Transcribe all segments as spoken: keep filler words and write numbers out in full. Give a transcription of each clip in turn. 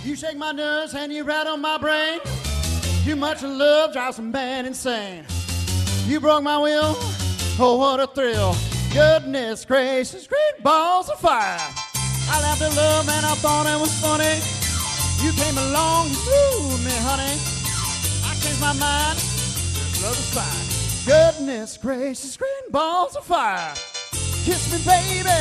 You shake my nerves and you rattle my brain. Too much love drives a man insane. You broke my will, oh what a thrill. Goodness gracious, great balls of fire. I laughed at love and I thought it was funny. You came along, you moved me, honey. I changed my mind, this love is fine. Goodness gracious, great balls of fire. Kiss me, baby.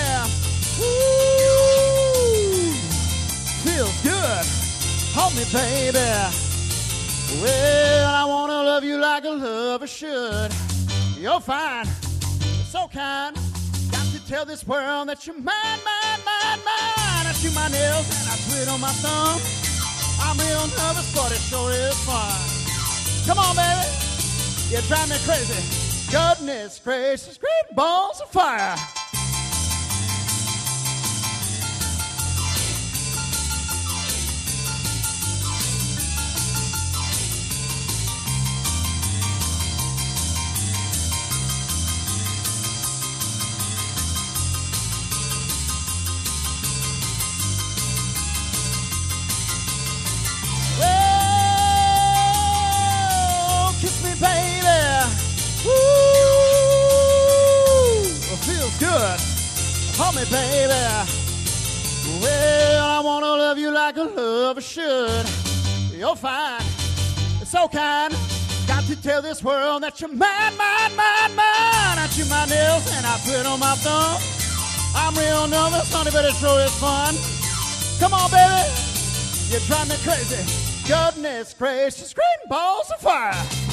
Ooh, feels good. Hold me, baby. Well, I wanna love you like a lover should. You're fine, you're so kind. Got to tell this world that you're mine, mine, mine, mine. I chew my nails and I twit on my thumb. I'm real nervous, but it sure is fun. Come on, baby, you drive me crazy. Goodness gracious, great balls of fire. Good, hold me, baby. Well, I wanna love you like a lover should. You're fine, you're so kind. Got to tell this world that you're mine, mine, mine, mine. I chew my nails and I put on my thumb. I'm real nervous, honey, but it sure is fun. Come on, baby, you drive me crazy. Goodness gracious, great balls of fire.